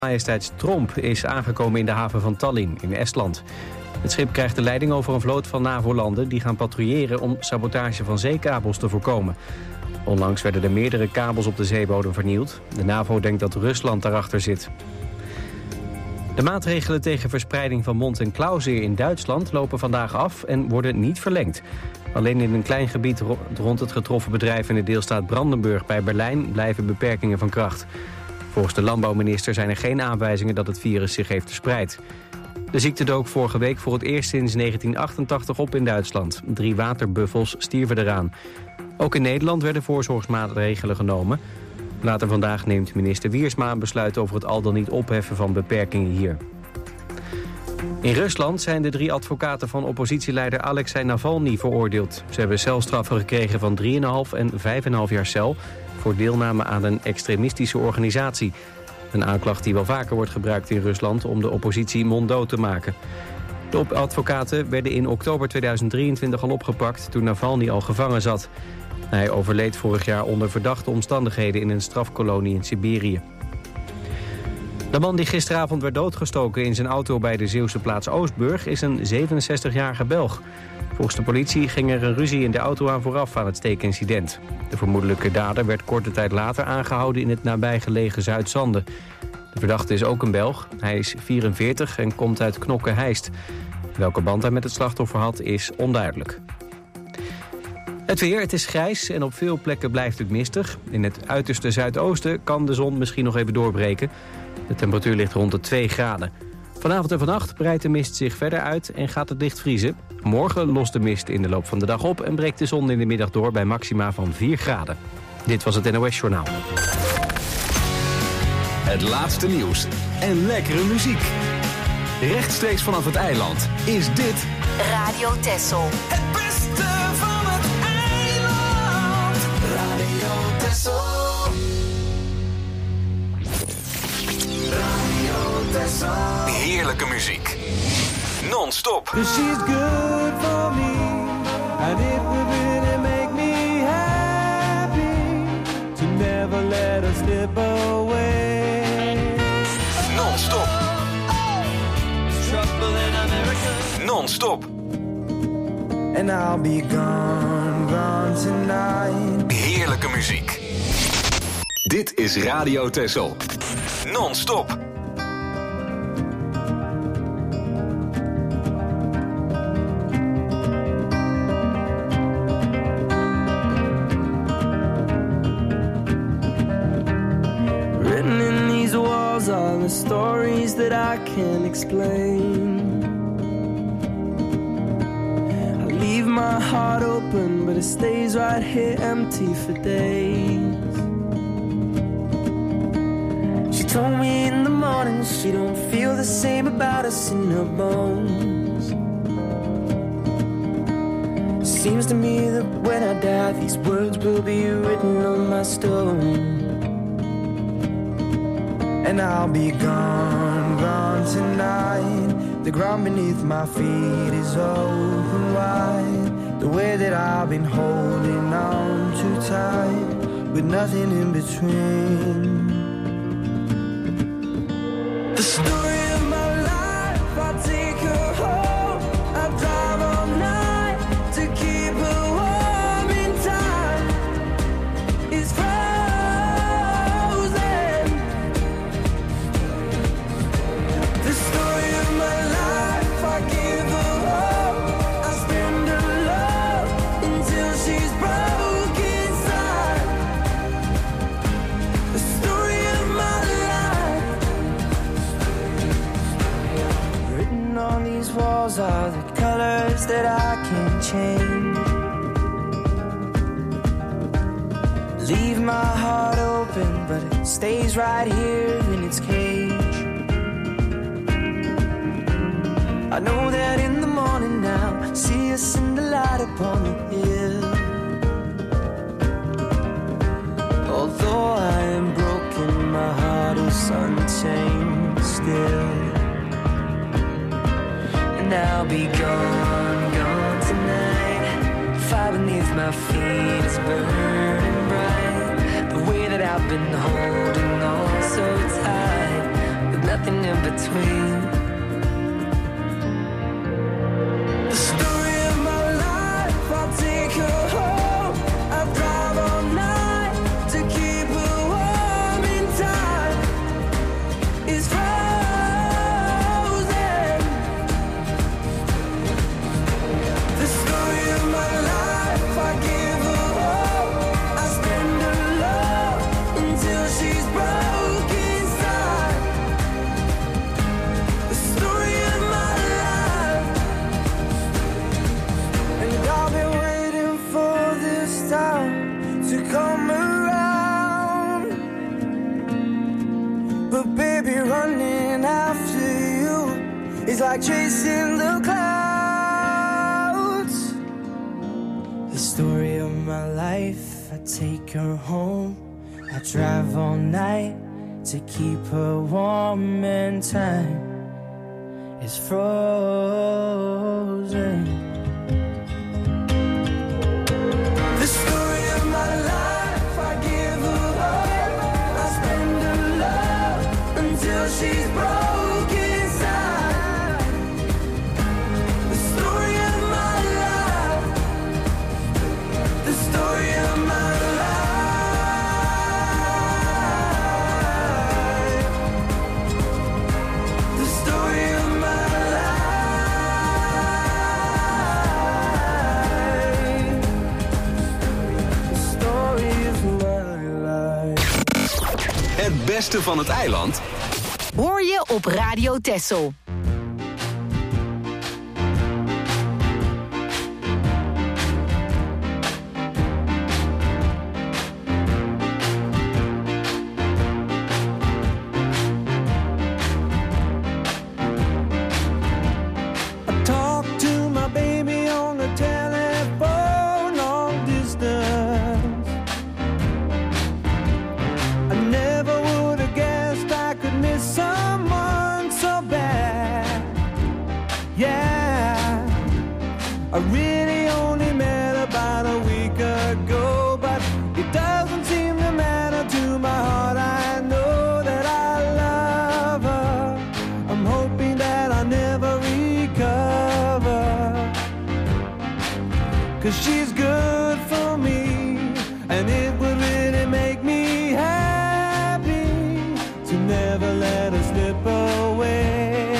Majesteits Tromp is aangekomen in de haven van Tallinn in Estland. Het schip krijgt de leiding over een vloot van NAVO-landen die gaan patrouilleren om sabotage van zeekabels te voorkomen. Onlangs werden er meerdere kabels op de zeebodem vernield. De NAVO denkt dat Rusland daarachter zit. De maatregelen tegen verspreiding van mond- en klauwzeer in Duitsland lopen vandaag af en worden niet verlengd. Alleen in een klein gebied rond het getroffen bedrijf in de deelstaat Brandenburg bij Berlijn blijven beperkingen van kracht. Volgens de landbouwminister zijn er geen aanwijzingen dat het virus zich heeft verspreid. De ziekte dook vorige week voor het eerst sinds 1988 op in Duitsland. 3 waterbuffels stierven eraan. Ook in Nederland werden voorzorgsmaatregelen genomen. Later vandaag neemt minister Wiersma een besluit over het al dan niet opheffen van beperkingen hier. In Rusland zijn de 3 advocaten van oppositieleider Alexei Navalny veroordeeld. Ze hebben celstraffen gekregen van 3,5 en 5,5 jaar cel voor deelname aan een extremistische organisatie. Een aanklacht die wel vaker wordt gebruikt in Rusland om de oppositie monddood te maken. De advocaten werden in oktober 2023 al opgepakt toen Navalny al gevangen zat. Hij overleed vorig jaar onder verdachte omstandigheden in een strafkolonie in Siberië. De man die gisteravond werd doodgestoken in zijn auto bij de Zeeuwse plaats Oostburg is een 67-jarige Belg. Volgens de politie ging er een ruzie in de auto aan vooraf aan het steekincident. De vermoedelijke dader werd korte tijd later aangehouden in het nabijgelegen Zuidzande. De verdachte is ook een Belg. Hij is 44 en komt uit Knokke-Heist. Welke band hij met het slachtoffer had is onduidelijk. Het weer, het is grijs en op veel plekken blijft het mistig. In het uiterste zuidoosten kan de zon misschien nog even doorbreken. De temperatuur ligt rond de 2 graden. Vanavond en vannacht breidt de mist zich verder uit en gaat het licht vriezen. Morgen lost de mist in de loop van de dag op en breekt de zon in de middag door bij maxima van 4 graden. Dit was het NOS Journaal. Het laatste nieuws en lekkere muziek. Rechtstreeks vanaf het eiland is dit Radio Texel. Het beste van het eiland. Radio Texel. Radio Texel. heerlijke muziek. Non-stop. She's good for me. And it would really make me happy to never let her slip away. Non-stop. Trouble in America. Non-stop. And I'll be gone, gone tonight. Heerlijke muziek. Dit is Radio Texel. Non-stop. Written in these walls are the stories that I can't explain. Leave my heart open, but it stays right here empty for days. She told me in the morning she don't feel the same about us in her bones. Seems to me that when I die, these words will be written on my stone. And I'll be gone, gone tonight. The ground beneath my feet is open wide. The way that I've been holding on too tight, with nothing in between. The story of my life, I'll take her home. I'll drive all night to keep her warm in time. It's frozen. The story of my life, I give her hope. I spend her love until she's broke inside. The story of my life. Written on these walls are the colors that I can't change. Leave my heart open, but it stays right here in its cage. I know that in the morning now, see us in the light upon the hill. Although I am broken, my heart is unchained still. And I'll be gone, gone tonight. Fire beneath my feet is burning bright. The way that I've been holding on so tight, with with nothing in between. The story of my life, I'll take her home. I'll drive all night to keep her warm in time. It's frozen. The story of my life, I give her hope. I spend her love until she's broke inside. The story of my life. And I've been waiting for this time to come around. But baby, running after you is like chasing the clouds. The story of my life, I take her home. I drive all night to keep her warm and time is frozen. The story of my life, I give her hope. I spend her love until she's broke inside. The story of my life. The story of my life. The story of my life. The story of my life. Het beste van het eiland Hoor je op Radio Texel. I talk to my baby on the telephone, long distance. I never would have guessed I could miss someone so bad. Yeah, I really only met about a week ago, but it doesn't seem to matter to my heart. I know that I love her. I'm hoping that I never recover, 'cause she's good for me, and it would really make me happy to never let her slip away.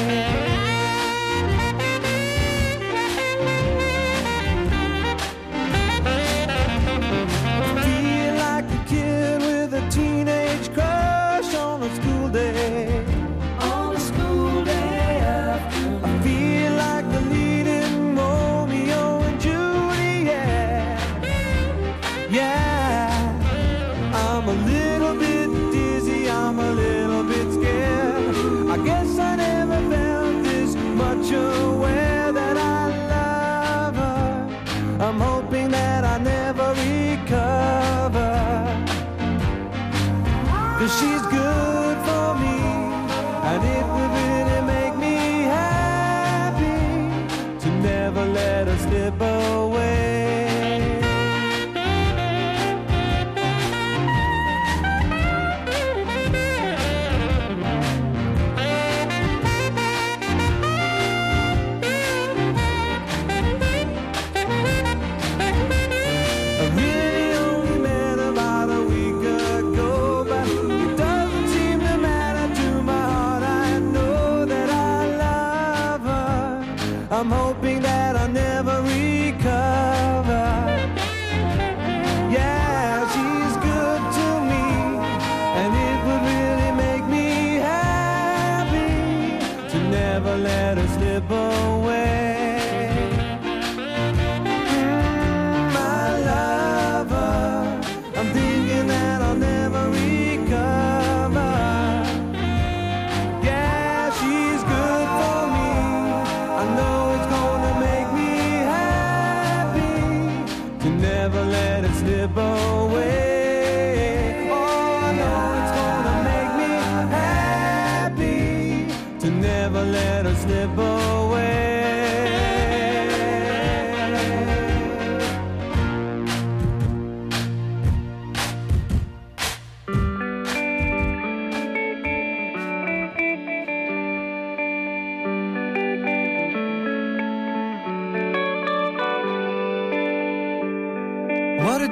I feel like a kid with a teenage crush on a school day. On a school day. I feel like the leading Romeo and Juliet. Yeah, I'm a little bit dizzy, I'm a little bit scared. I guess I never felt this much aware that I love her. I'm hoping that I never recover, 'cause she's good for me, and it would really make me happy to never let her slip away. I really only met about a week ago, but it doesn't seem to matter to my heart. I know that I love her. I'm hoping that I never recover. Yeah, she's good to me, and it would really make me happy to never let her slip away. I love her. I'm thinking that I'll never recover. Yeah, she's good for me. I know it's gonna make me happy to never let it slip away. Oh, I know it's gonna make me happy to never let her slip away.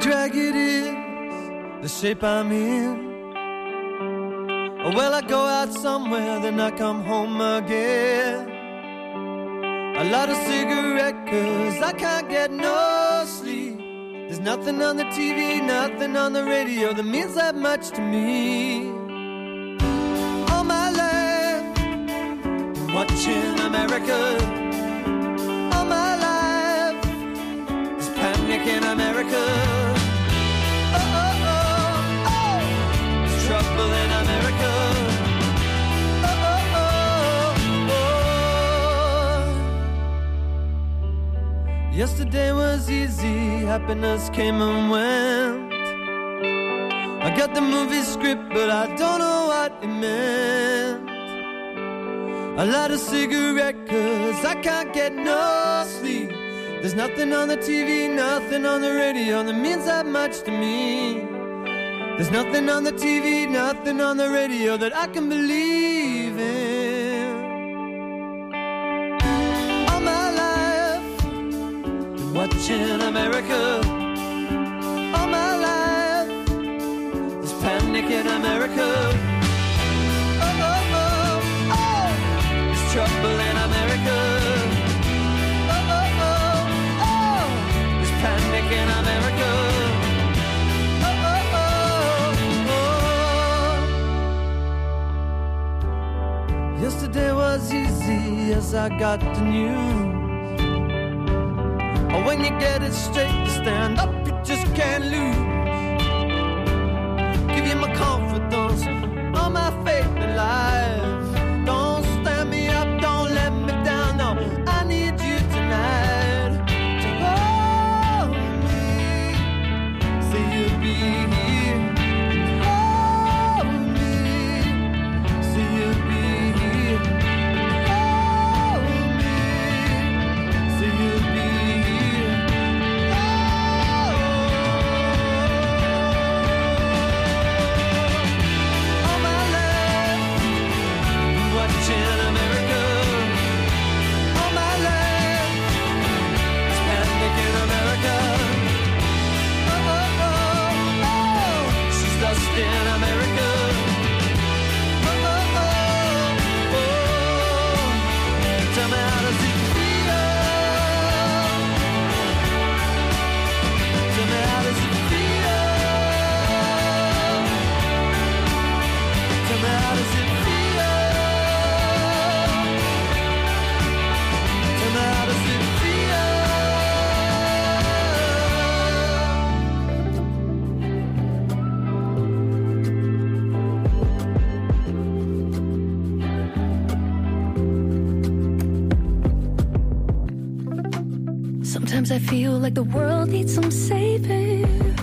drag it is the shape I'm in. Well, I go out somewhere, then I come home again. A lot of cigarette, 'cause I can't get no sleep. There's nothing on the TV, nothing on the radio that means that much to me. All my life, watching America. All my life, there's panic in America. Oh, oh, oh, oh, there's trouble in America. Oh, oh, oh, oh. Yesterday was easy, happiness came and went. I got the movie script, but I don't know what it meant. A lot of cigarette, 'cause I can't get no sleep. There's nothing on the TV, nothing on the radio that means that much to me. There's nothing on the TV, nothing on the radio that I can believe in. All my life, been watching America. All my life, there's panic in America. Oh, oh, oh, oh, there's trouble in America. Oh, oh, oh, oh, there's panic in America. Oh, oh, oh, oh. Yesterday was easy as I got the news. Oh, when you get it straight, you stand up, you just can't lose. Give you my confidence, all my faith in life. Don't stand me up, don't let me down, no, I need you tonight. To hold me, say you'll be here. Hold me, say you'll be here. Hold me, say you'll be here. All my life, watching America. All my life, it's panic in America. Oh, oh, oh, oh, she's lost in America. Oh, oh, oh, oh, tell me how does it feel? Tell me how does it feel? Tell me how does it feel? Tell me how does it feel? Sometimes I feel like the world needs some saving,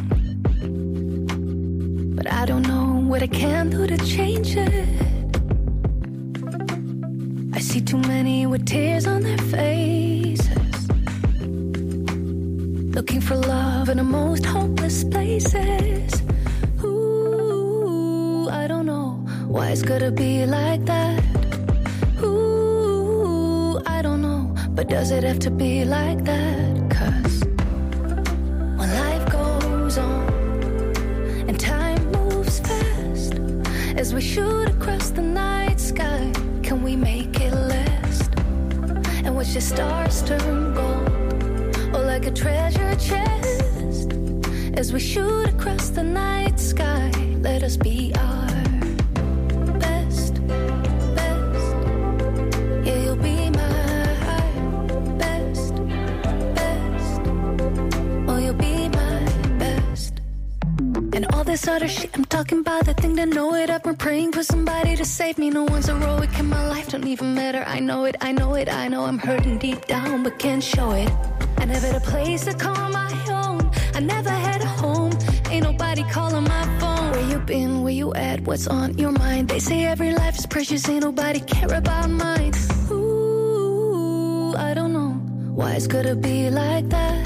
but I don't know what I can do to change it. I see too many with tears on their faces, looking for love in the most hopeless places. Ooh, I don't know why it's gotta be like that. Ooh, I don't know, but does it have to be like that? 'Cause when life goes on and time moves fast, as we shoot across the night sky, can we make it last? And watch the stars turn gold, or like a treasure chest, as we shoot across the night sky. Let us be our best, best. Yeah, you'll be my best, best. Oh, you'll be my best. And all this other shit I'm talking about, the thing to know it, I've been praying for somebody to save me. No one's heroic in my life, don't even matter. I know it, I know it, I know I'm hurting deep down, but can't show it. I never had a place to call my own, I never had a home, ain't nobody calling my phone. Where you been, where you at, what's on your mind? They say every life is precious, ain't nobody care about mine. Ooh, I don't know why it's gotta be like that.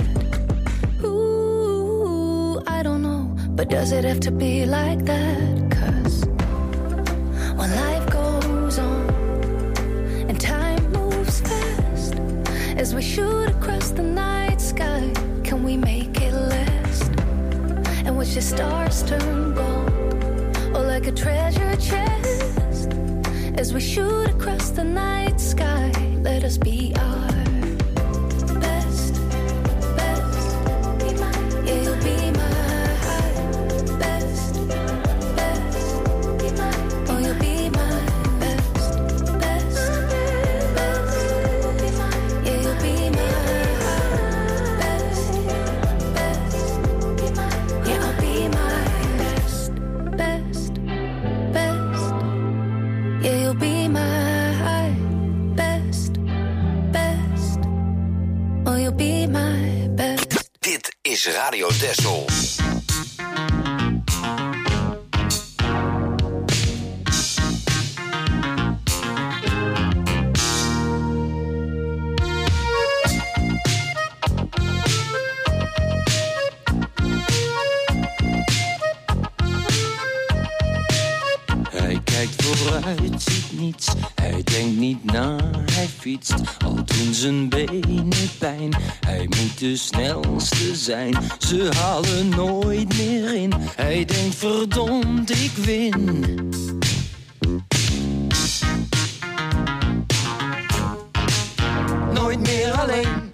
Ooh, I don't know, but does it have to be like that? 'Cause when life goes on and time moves fast, as we shoot across the night sky, can we make it last? stars turn gold, or like a treasure chest. As we shoot across the night sky, let us be our best, best. Be my, yeah, you'll be my best, best. Be my, oh, you'll be my best, best, best. Be my, yeah, you'll be my best, best. Be my, yeah, I'll be my best, best, best. Yeah, you'll be my best, best. Oh, you'll be my best. Dit is Radio Texel. Hij kijkt vooruit, ziet niets. Hij denkt niet na, hij fietst. Al doen zijn benen pijn. Hij moet de snelste zijn. Ze halen nooit meer in. Hij denkt verdomd, ik win. Nooit meer alleen.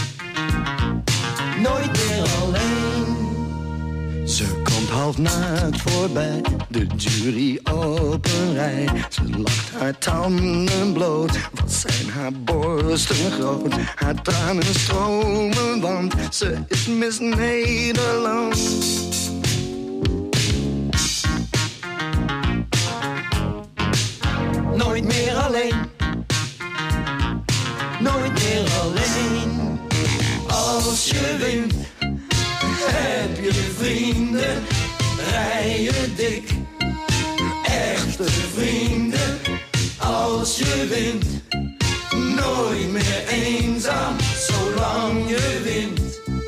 Nooit meer alleen. Ze komt half naakt voorbij, de jury op een rij. Ze lacht haar tanden bloot, wat zijn haar borsten groot. Haar tranen stromen, want ze is Miss Nederland. Nooit meer alleen. Nooit meer alleen. Als je wint, heb je vrienden, rij je dik. Echte vrienden, als je wint. Nooit meer eenzaam, zolang je wint.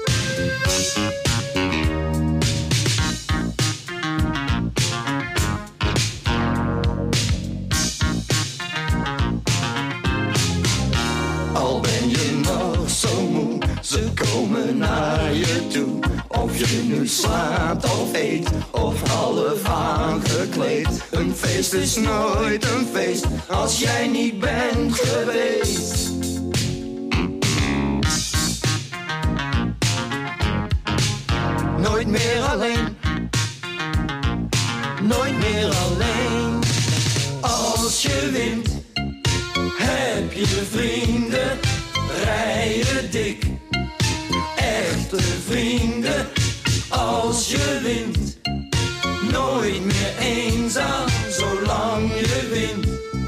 Al ben je nog zo moe, ze komen naar je toe. Of je nu slaapt of eet, of half aangekleed. Een feest is nooit een feest, als jij niet bent geweest. Nooit meer alleen. Nooit meer alleen. Als je wint, heb je vrienden, rij je dik. Echte vrienden, als je wint. Nooit meer eenzaam, zolang je wint.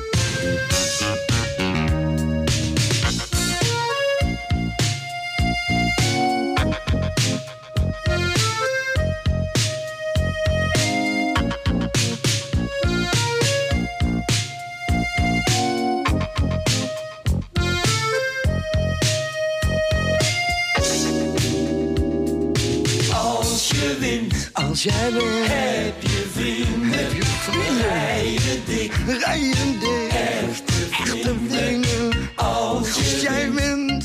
Als jij wint, heb je vrienden, rij je dik. Rij je dik. Echte vrienden, als jij wint.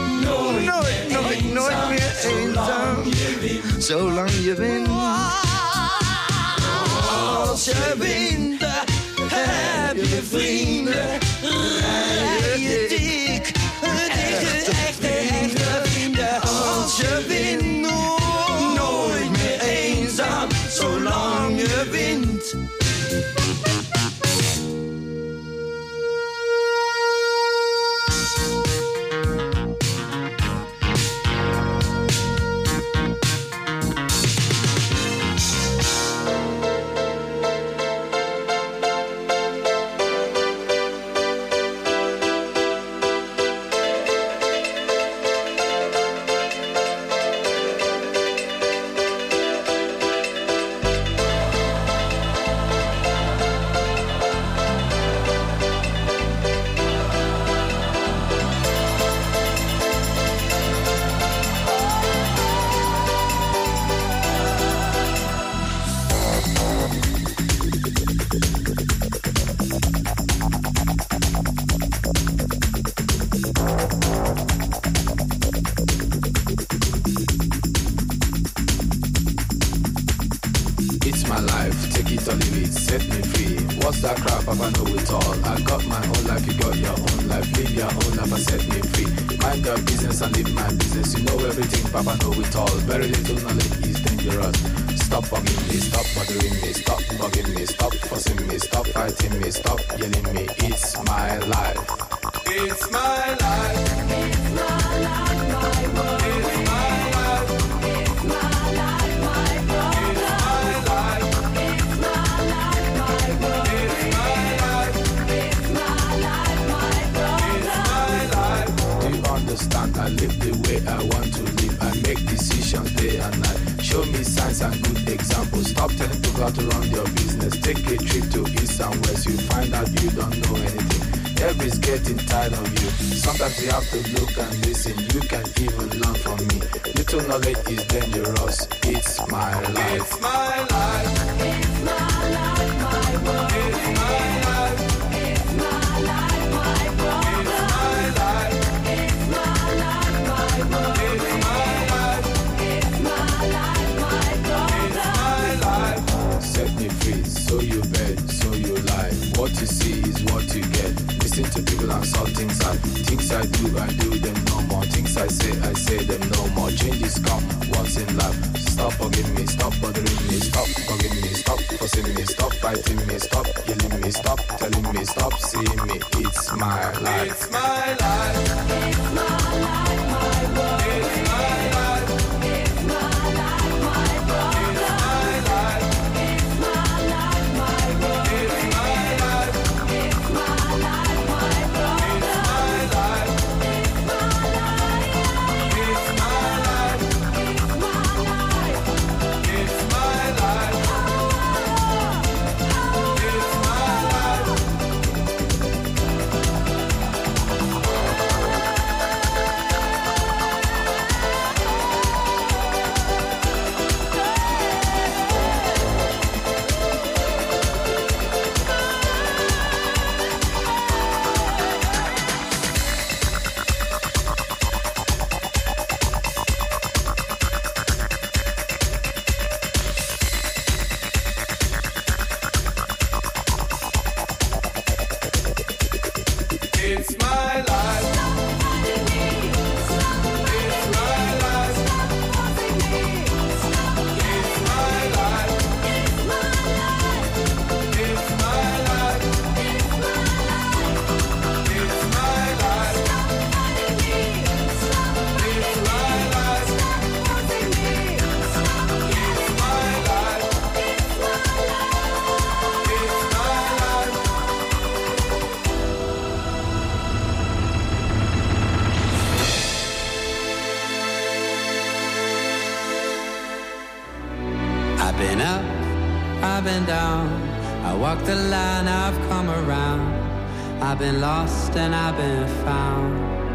Nooit meer eenzaam, zolang je wint. Als je wint, heb je vrienden, rij je dik. Echte vrienden, als je wint. Zolang je wint. What's that crap? I know it all. I got my own life, you got your own life. Live your own life and set me free. Mind your business and live my business. You know everything, Papa know it all. Very little knowledge is dangerous. Stop bugging me, stop bothering me, stop bugging me, stop fussing me, stop fighting me, stop yelling me. It's my life. It's my life. It's my life, my world. It's my life. It's my life, my world. It's my life. It's my life, my world. It's my life. It's my life, my world. It's my life. Do you understand? I live the way I want to live. I make decisions day and night. Show me signs and good examples. Stop telling people how to run your business. Take a trip to east and west. You find out you don't know anything. Everybody's getting tired of you. Sometimes you have to look and listen. You can even learn from me. Little knowledge is dangerous. It's my life. It's my life. It's my life, my world. It's my life. It's my life, my world. It's my life. It's my life, my world. It's my life. It's my life, my world. It's my life. Set me free, so you bet, so you lie. What you see is what you get. Listen to people and saw things I do them no more. Things I say them no more. Changes come once in life. Stop bugging me, stop bothering me, stop bugging me, stop fussing me, stop fighting me, stop yelling me, stop telling me, stop seeing me. It's my life. It's my life. It's my life, my world. It's my life. It's my life, my world. It's my life. It's my life, my world. It's my life. It's my life, my world. It's my life. It's my life. It's my life. It's my life. It's my life. It's my life. It's my life. It's my life. It's my life. It's my life. It's my life. It's my life. It's my life. I've been up, I've been down, I walked the line, I've come around, I've been lost and I've been found.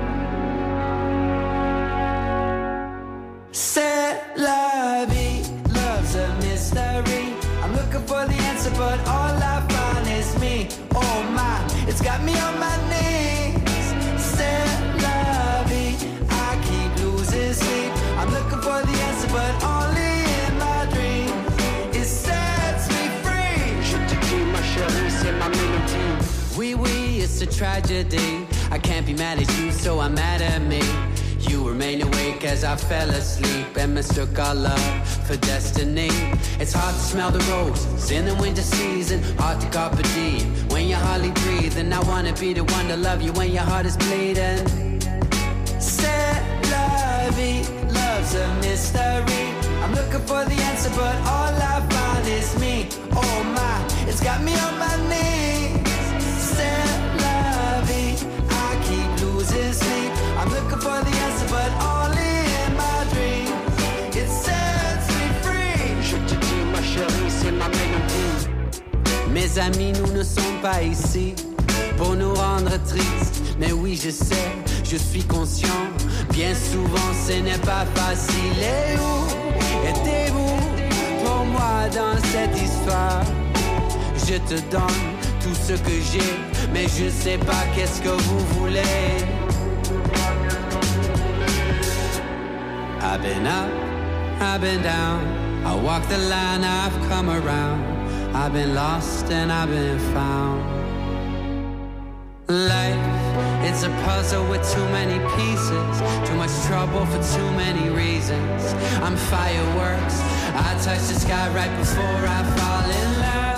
C'est la vie, love's a mystery. I'm looking for the answer, but all I find is me. Oh my, it's got me on my knees. C'est la vie, I keep losing sleep. I'm looking for the answer, but only in my dreams. It sets me free. Je te dis, ma chérie, c'est ma mélodie. Oui, oui, it's a tragedy. I can't be mad at you, so I'm mad at me. You remain awake as I fell asleep and mistook our love for destiny. It's hard to smell the roses in the winter season, hard to carpe diem when you're hardly breathing. I wanna be the one to love you when your heart is bleeding. C'est la vie, love's a mystery. I'm looking for the answer, but all I find is me. Oh my, it's got me on my knees. C'est la vie, I keep losing sleep. I'm looking for the answer, but only in my dreams. It sets me free. Je te dis, ma chérie, c'est ma mélodie. Mes amis, nous ne sommes pas ici pour nous rendre tristes. Mais oui, je sais, je suis conscient. Bien souvent, ce n'est pas facile. Et où étiez-vous pour moi dans cette histoire? Je te donne tout ce que j'ai, mais je sais pas qu'est-ce que vous voulez. I've been up, I've been down, I walk the line, I've come around, I've been lost and I've been found. Life, it's a puzzle with too many pieces, too much trouble for too many reasons. I'm fireworks, I touch the sky right before I fall in love.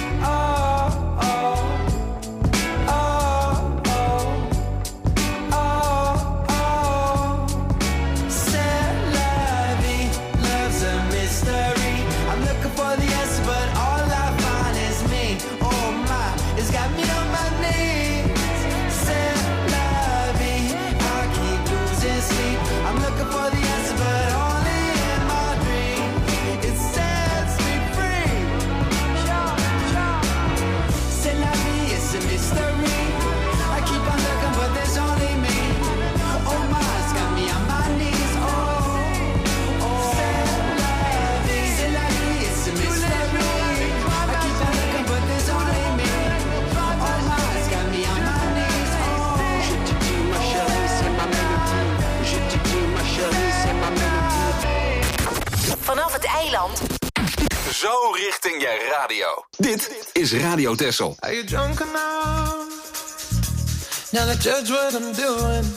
Vanaf het eiland. Zo richting je radio. Dit is Radio Texel. Are you drunk enough? Now to judge what I'm doing.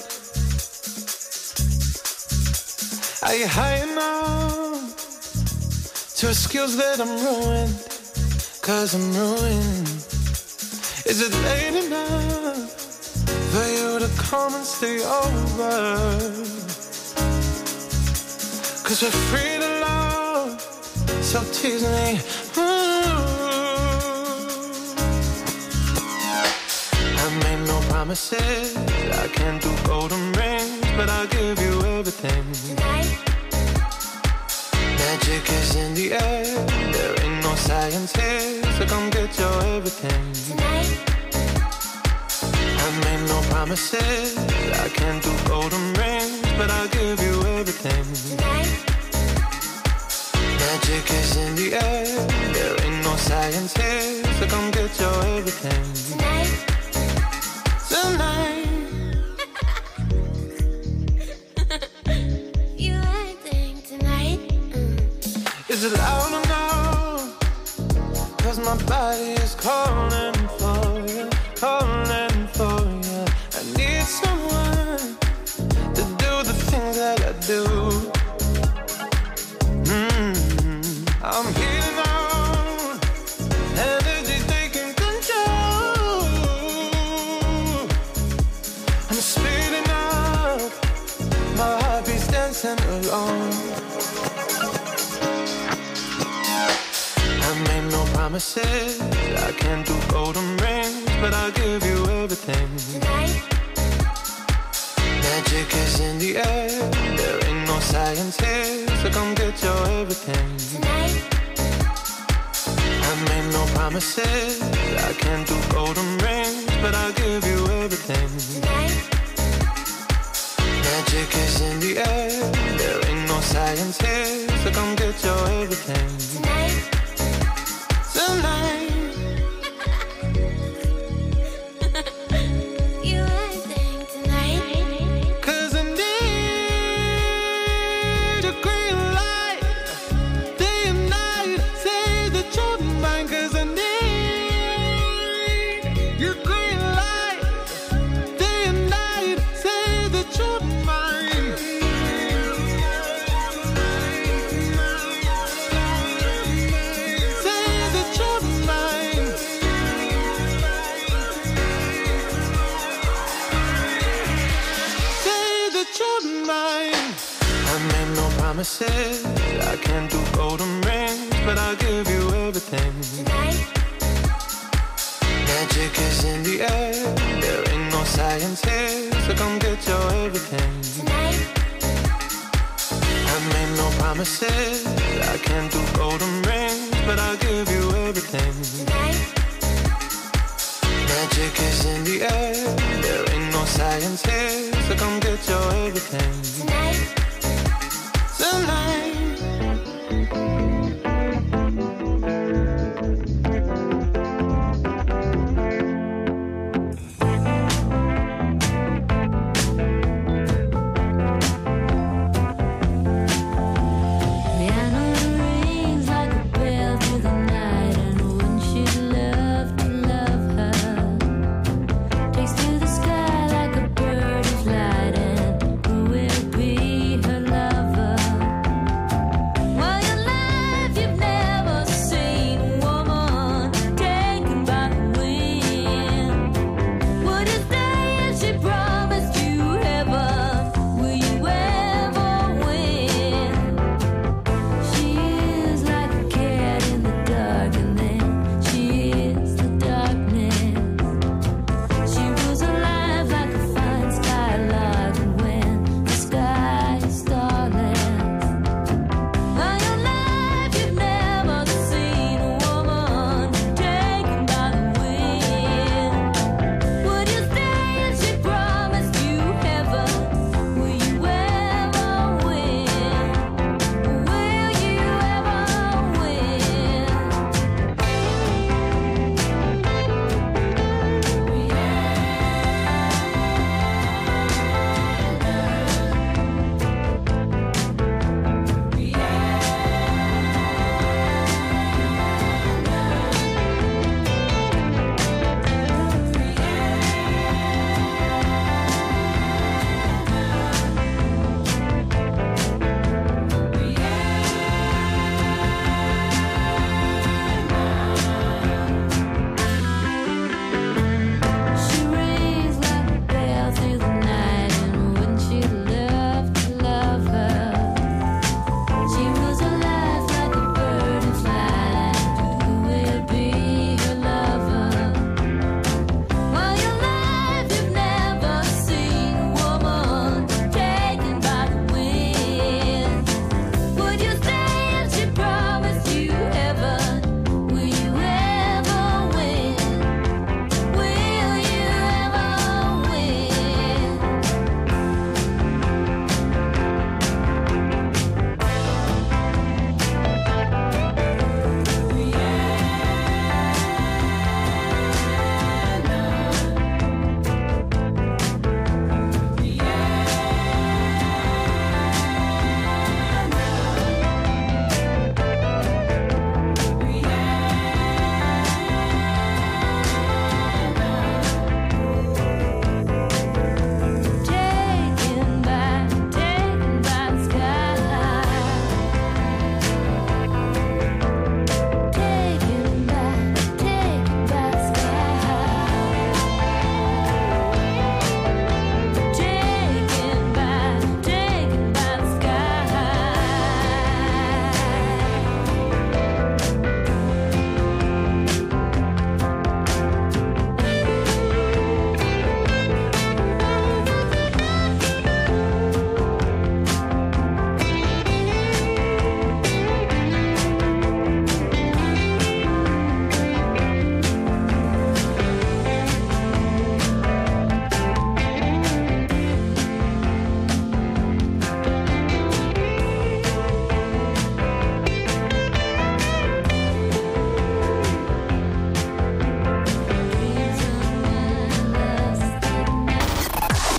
Are you high enough to excuse that I'm ruined? 'Cause I'm ruined. Is it late enough for you to come and stay over? 'Cause we're free to love, so tease me. I made no promises, I can't do golden rings, but I'll give you everything. Tonight. Magic is in the air, there ain't no science here, so come get your everything. Tonight. I made no promises, I can't do golden rings, but I'll give you everything. Tonight. Magic is in the air, there ain't no science here, so come get your everything. Tonight. Tonight. You acting tonight. Is it loud enough? 'Cause my body is calling for you, calling for you. I need someone to do the things that I do. I'm heating on, energy's taking control. I'm speeding up, my heart beats dancing alone. I made no promises, I can't do golden rings, but I'll give you everything. Tonight. Magic is in the air, there ain't no science here, so come get your everything. Tonight. I made no promises, I can't do golden rings, but I'll give you everything. Tonight. Magic is in the air, there ain't no science here, so come get your everything. Tonight. Tonight. You acting tonight. 'Cause I need a green light, day and night, say that you're mine. 'Cause I need your green light, day and night, say that you're mine. Say that you're mine. Say that you're mine. I made no promises, I can't do golden rings, but I'll give you everything. Tonight. Magic is in the air, there ain't no science here, so come get your everything. Tonight. I made no promises, I can't do golden rings, but I'll give you everything. Tonight. Magic is in the air, there ain't no science here, so come get your everything. Tonight. Tonight. Piano rings like a bell through the night, and when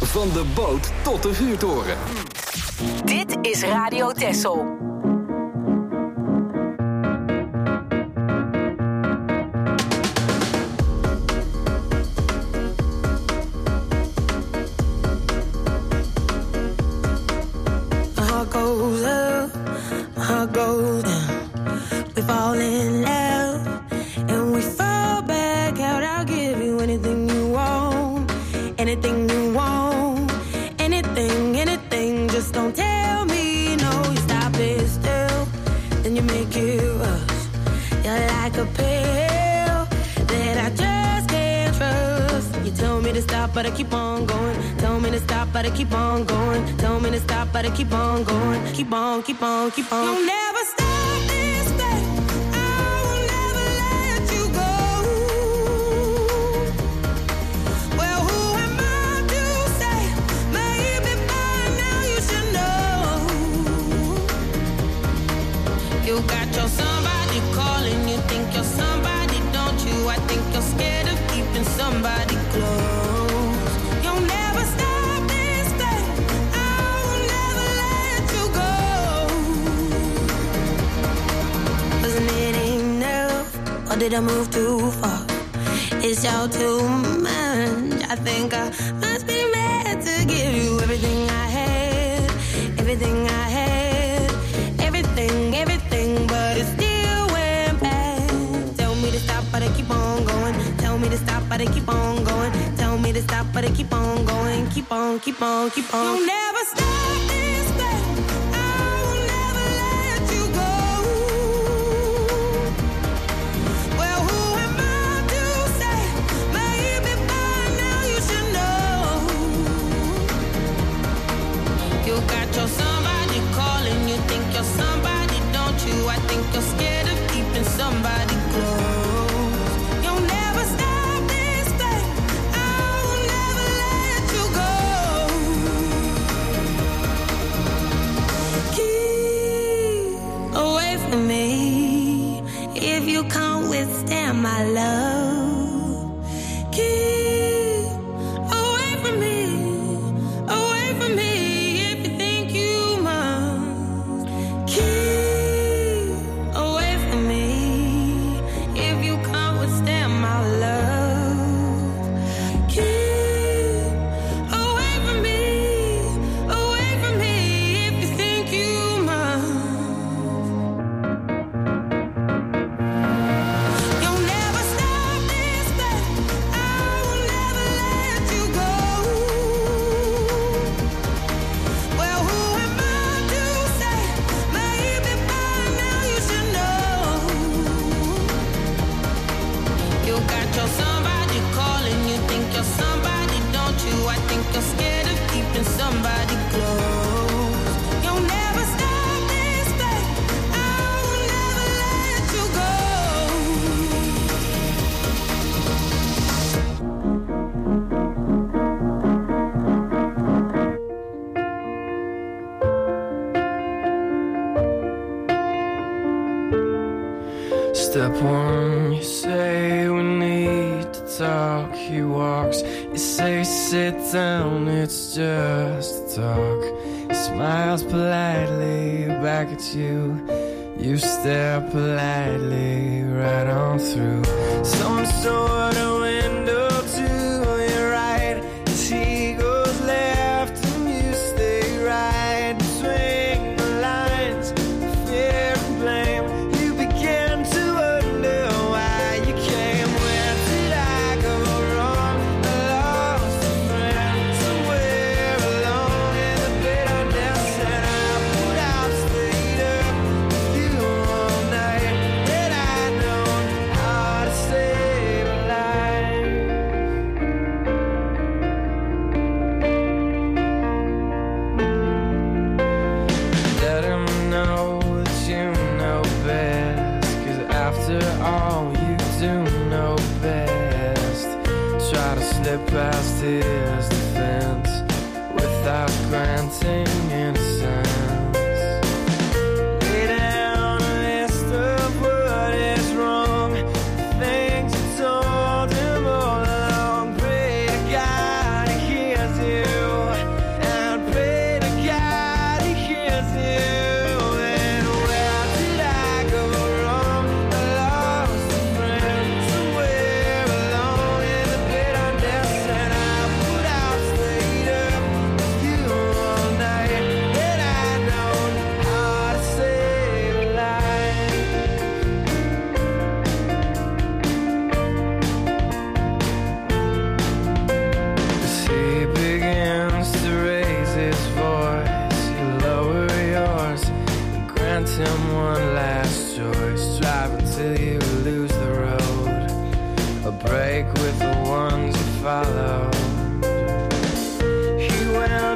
Van de boot tot de vuurtoren. Dit is Radio Texel. Goes down. We fall in love and we fall back out. I'll give you anything you want, anything you want, anything. Just don't tell me no. You stop it still, then you make it rush. You're like a pill that I just can't trust. You tell me to stop, but I keep on going. Tell me to stop, but I keep on going. Tell me to stop, but I keep on going. Keep on, keep on, keep on. You'll never stop this thing. I will never let you go. Well, who am I to say? Maybe by now you should know. You got your somebody calling. You think you're somebody, don't you? I think you're scared of keeping somebody close. Or did I move too far? It's all too much. I think I must be mad to give you everything I had. Everything I had. Everything, but it still went bad. Tell me to stop, but I keep on going. Tell me to stop, but I keep on going. Tell me to stop, but I keep on going. Keep on, keep on, keep on. You'll never stop this thing. I will never let you go. Well, who am I to say? Maybe by now you should know. You got your somebody calling. You think you're somebody, don't you? I think you're scared of keeping somebody close. You'll never stop this thing. I will never let you go. Keep away from me if you can't withstand my love. Keep away from me if you think you must. Keep away from me if you can't withstand my love. Keep away from me if you think you must. You'll never stop this thing. I will never let you go. Well, who am I to say? Maybe by now you should know. You got your somebody calling. You think you're somebody, don't you? I think you're scared of keeping somebody close. You'll never stop this thing. I will never let you go. Step one, you say we need to talk. He walks, you say sit down, it's just talk. He smiles politely back at you. You stare politely right on through some sort of window to your right. As he goes left and you stay right between the lines of fear and blame. You begin to wonder why you came. Where did I go wrong? I lost a friend somewhere alone in the bitterness, and I would have stayed up with you all night. Had I known how to save a life. Let him know that you know best, 'cause after all you do know best. Try to slip past his defense without granting innocence. Lay down a list of what is wrong, the things you told him all along. Pray to God he hears you.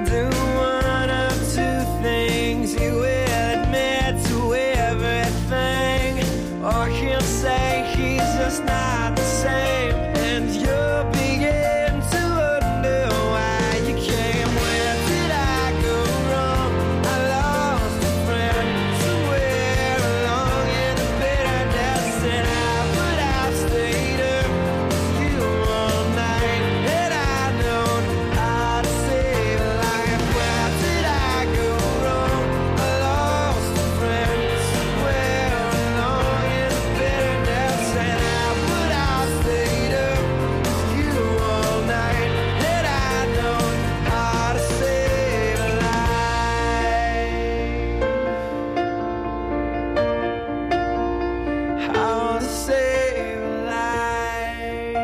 do one of two things. He will admit to everything, or he'll say he's just not the same, and you'll begin to wonder why you came. Where did I go wrong? I lost a friend somewhere along in the bitterness, and I've stayed up with you all night, and I know how to save a life. Where did I go wrong? I lost a friend somewhere along in the bitterness, and I've stayed up with you all night, and I know how to save a life. How to save a life.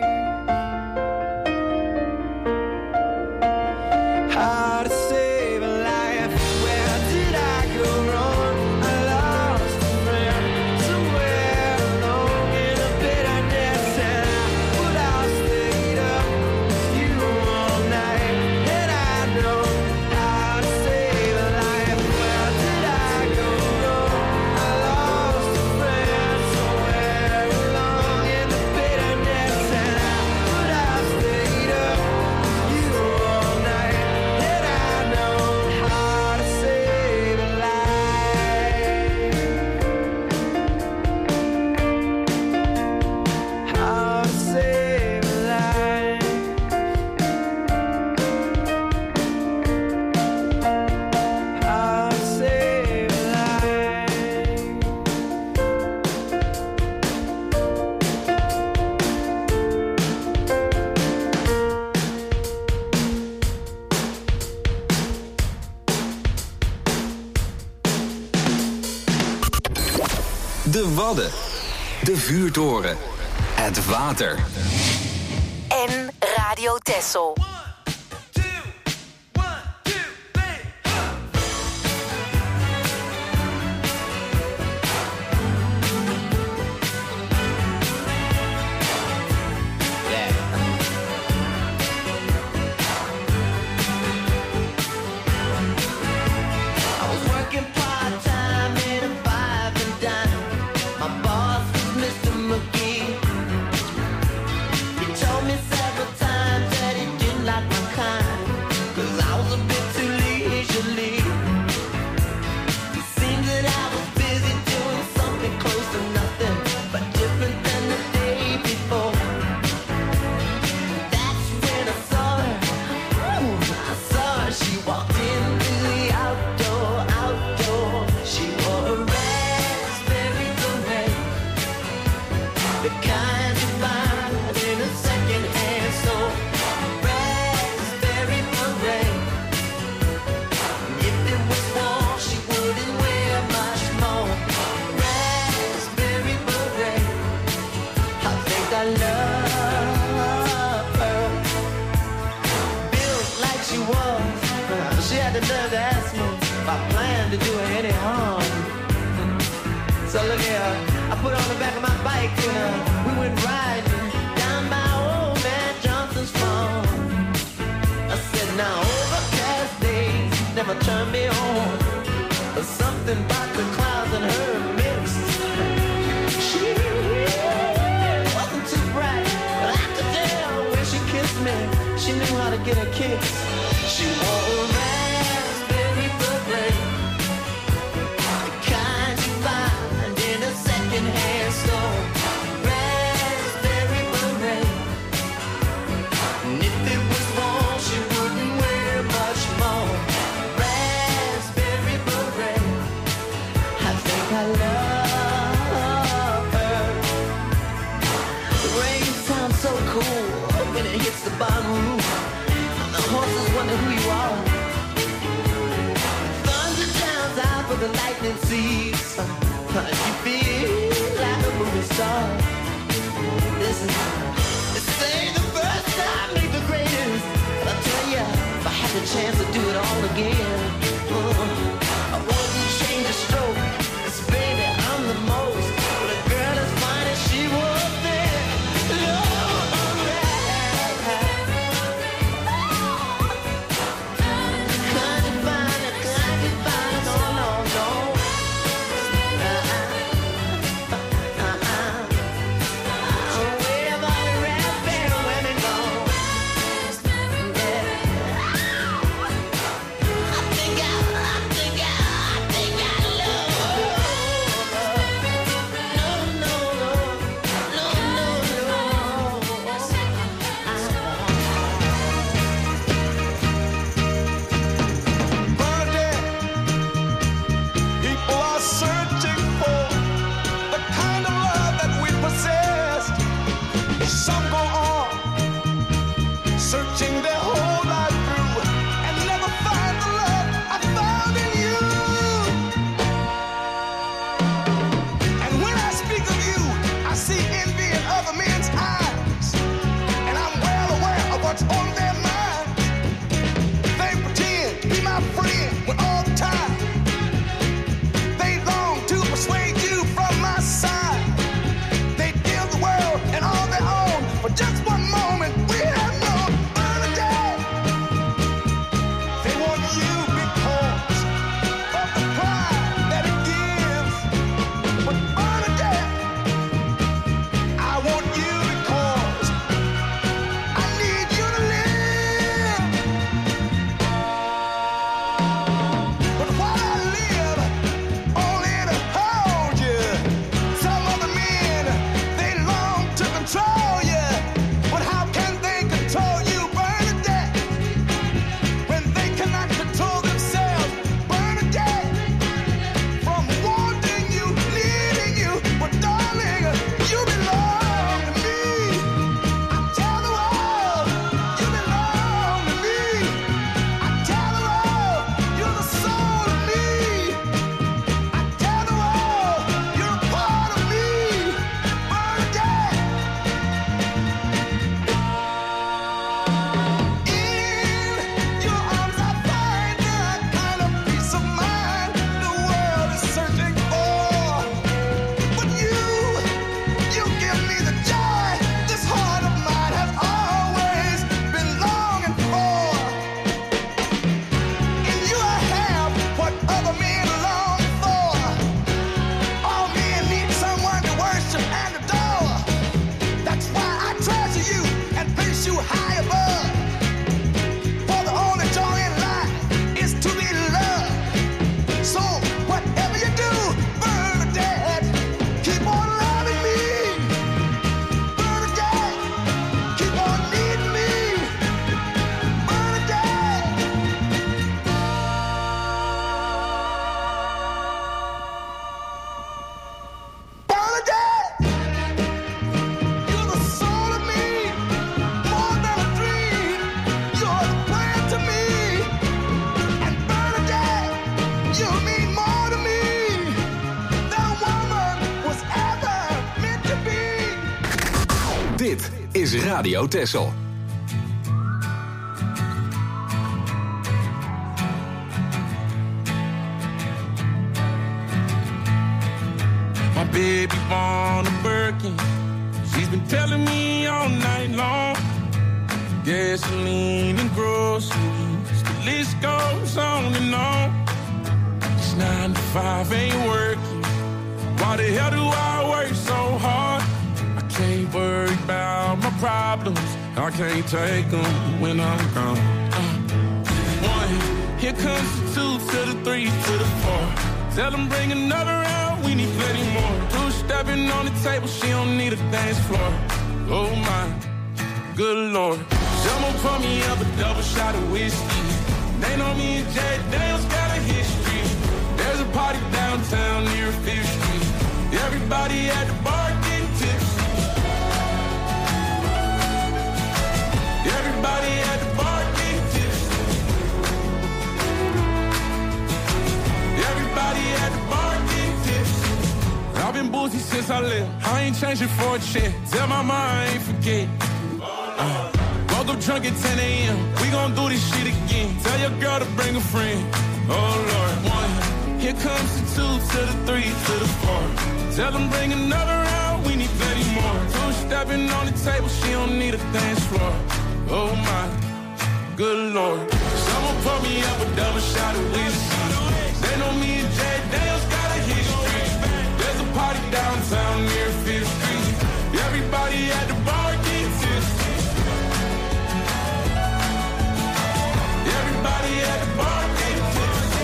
How to save a life. Where did I go wrong? I lost a friend somewhere along in the bitterness, and I stayed up with you all night, and I know how to save a life. Where did I go wrong? I lost a friend somewhere along in the bitterness, and I stayed up with you all night, and I know how to save a life. How to save a life. How to save a life. De Wadden. De Vuurtoren. Het water. En Radio Texel. I was working part-time in a 5 and dime. My boss was Mr. McGee. He told me several times that he didn't like my kind, 'cause I was a bit too leisurely. It seemed that I was busy doing something close to nothing, but different than the day before. That's when I saw her. I saw her. She walked into the outdoor. She wore a raspberry beret, the kind you find in a second-hand store. Raspberry beret. If it was warm, she wouldn't wear much more. Raspberry beret. I think I love her. Built like she was, she had the nerve to ask me if I planned to do her any harm. So look here, I put on the back of my bike and we went riding down by old man Johnson's farm. I said, now overcast days never turn me on, but something about the clouds and her mixed. She wasn't too bright, but I could tell when she kissed me, she knew how to get a kiss. She wore a raspberry beret, the kind you find in a second-hand store. Raspberry beret. And if it was warm, she wouldn't wear much more. Raspberry beret. I think I love her. The rain sounds so cool when it hits the bottom roof. The horses wonder who you are. Thunder drowns out for the lightning seas. You feel like a movie star. This is, they say the first time make the greatest. But I tell ya, if I had the chance to do it all again, I wouldn't change a stroke. 'Cause baby, I'm the most. But a girl as fine as she was then. Lord, is Radio Texel. My baby born a Birkin. She's been telling me all night long. Gasoline and groceries, the list goes on and on. This 9 to 5 ain't working. Why the hell do I work so hard? I can't worry about my problems. I can't take them when I'm gone. 1, here comes the 2 to the 3 to the 4. Tell them bring another round, we need plenty more. 2 stepping on the table, she don't need a dance floor. Oh my, good Lord. Someone pour me up a double shot of whiskey. They know me and Jay Daniels got a history. There's a party downtown near 5th Street. Everybody at the bar getting tipsy. Everybody at the bar getting tipsy. Everybody at the bar getting tipsy. I've been boozy since I left. I ain't changing for a check. Tell my mom I ain't forget. Woke up drunk at 10 a.m. We gon' do this shit again. Tell your girl to bring a friend. Oh Lord. 1, here comes the 2 to the 3 to the 4. Tell them bring another round, we need plenty more. 2 stepping on the table, she don't need a dance floor. Oh my, good Lord. Someone pour me up a double shot of whiskey. They know me and Jay Daniels got a history. There's a party downtown near 5th Street. Everybody at the bar getting tipsy. Everybody at the bar getting tipsy.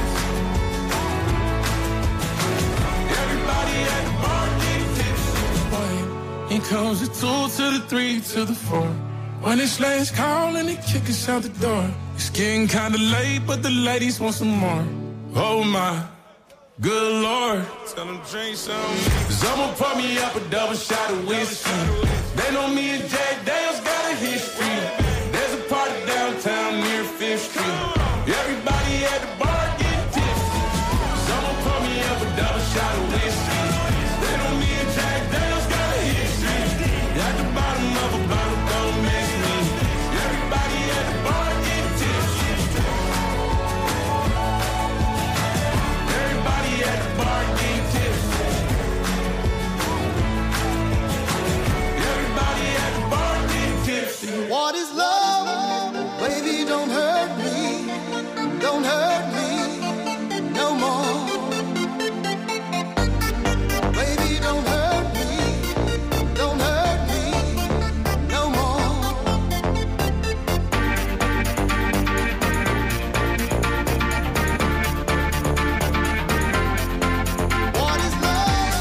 Everybody at the bar getting tipsy. Here comes the 2 to the 3 to the 4. When it's last call and they kick us out the door. It's getting kinda late, but the ladies want some more. Oh my, good Lord. Tell them drink some. Someone pour me up a double shot of whiskey. They know me and Jay Daniels got a history. There's a party downtown near 5th Street. Everybody at the bar getting tipsy. Someone pour me up a double shot of whiskey. They know me and Jay Daniels got a history. At the bottom of a bottle, don't miss me. Everybody at the bar getting tipsy. Everybody at the bar getting tipsy. Everybody at the bar getting tipsy. What is love? Baby, don't hurt me. Don't hurt me no more. Baby, don't hurt me. Don't hurt me no more. What is love?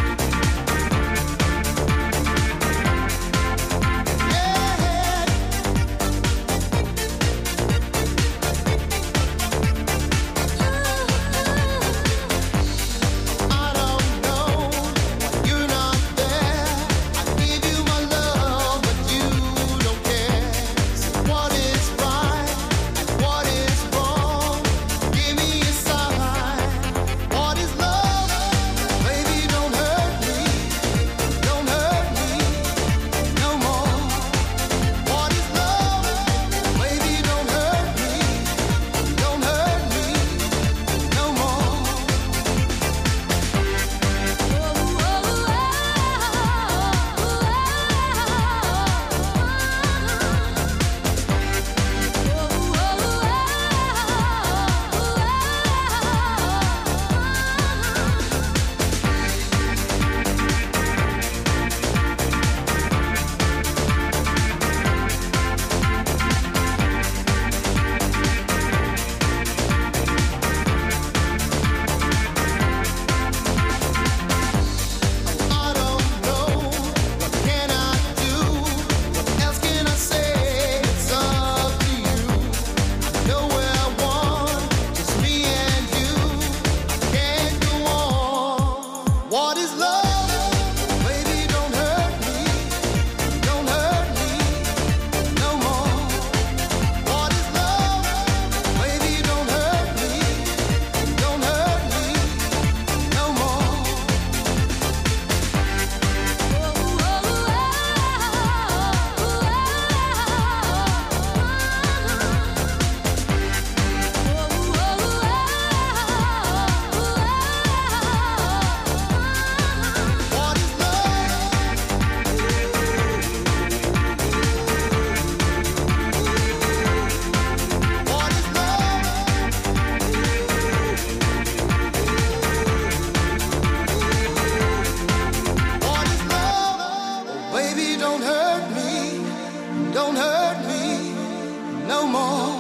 Yeah. don't hurt me no more.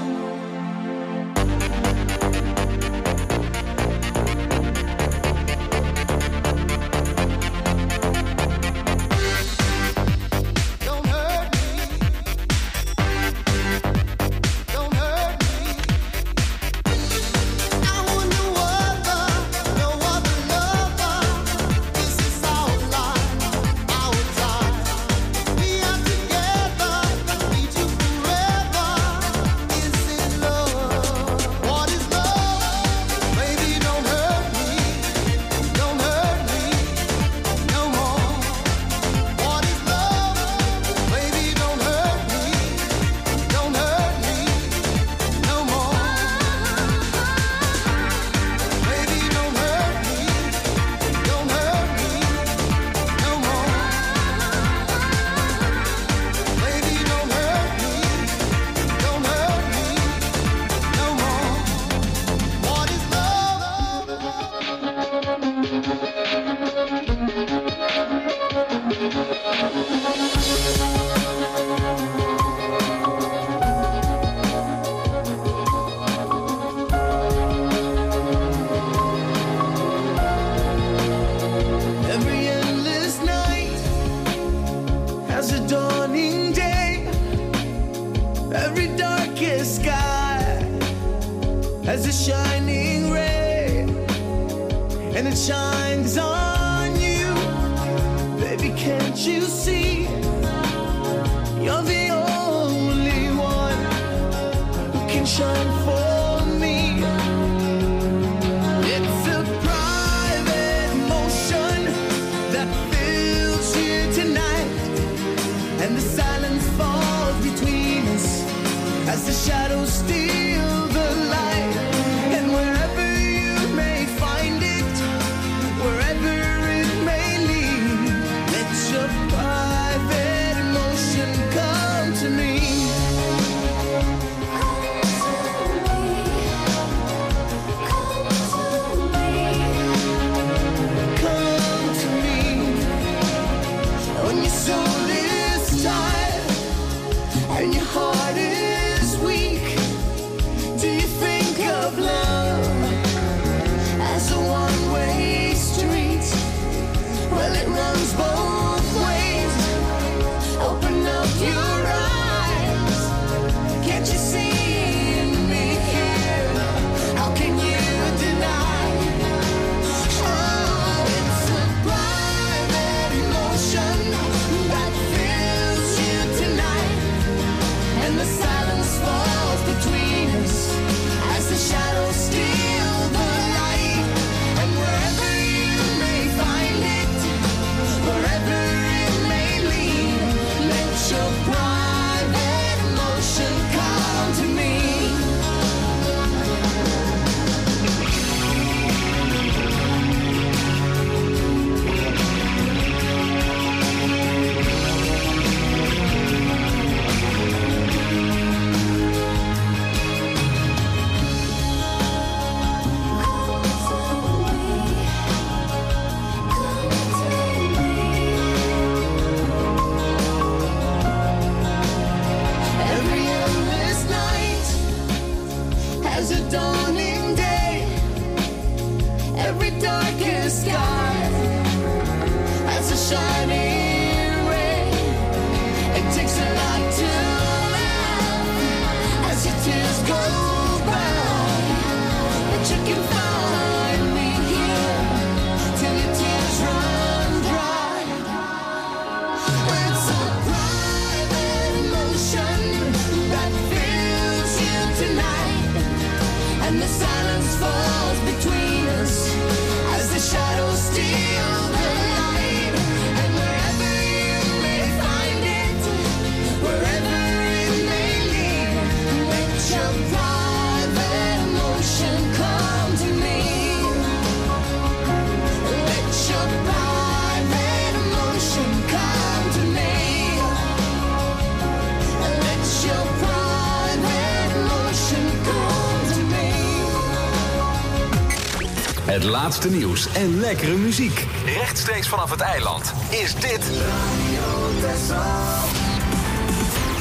Het laatste nieuws en lekkere muziek. Rechtstreeks vanaf het eiland is dit...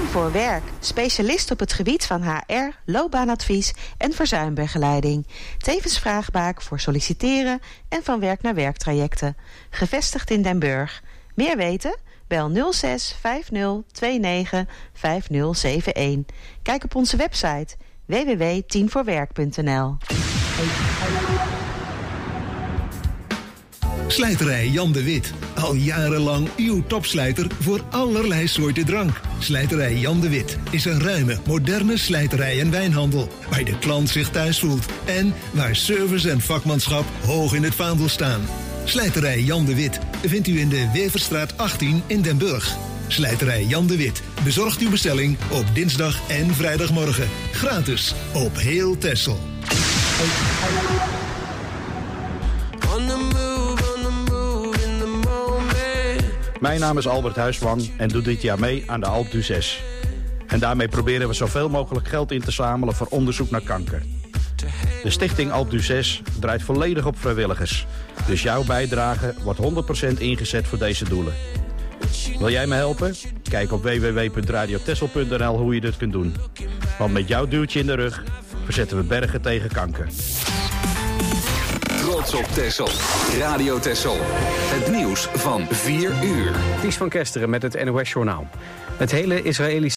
voor Werk, specialist op het gebied van HR, loopbaanadvies en verzuimbegeleiding. Tevens vraagbaak voor solliciteren en van werk naar werktrajecten. Gevestigd in Den Burg. Meer weten? Bel 06 50 29 5071. Kijk op onze website www.10voorwerk.nl. Slijterij Jan de Wit. Al jarenlang uw topslijter voor allerlei soorten drank. Slijterij Jan de Wit is een ruime, moderne slijterij en wijnhandel. Waar de klant zich thuis voelt. En waar service en vakmanschap hoog in het vaandel staan. Slijterij Jan de Wit vindt u in de Weverstraat 18 in Den Burg. Slijterij Jan de Wit bezorgt uw bestelling op dinsdag en vrijdagmorgen. Gratis op heel Texel. Mijn naam is Albert Huisman en doe dit jaar mee aan de Alpe d'Huez. En daarmee proberen we zoveel mogelijk geld in te zamelen voor onderzoek naar kanker. De stichting Alpe d'Huez draait volledig op vrijwilligers. Dus jouw bijdrage wordt 100% ingezet voor deze doelen. Wil jij me helpen? Kijk op www.radiotessel.nl hoe je dit kunt doen. Want met jouw duwtje in de rug verzetten we bergen tegen kanker. Trots op Texel. Radio Texel. Het nieuws van 4 uur. Ties van Kesteren met het NOS Journaal. Het hele Israëlische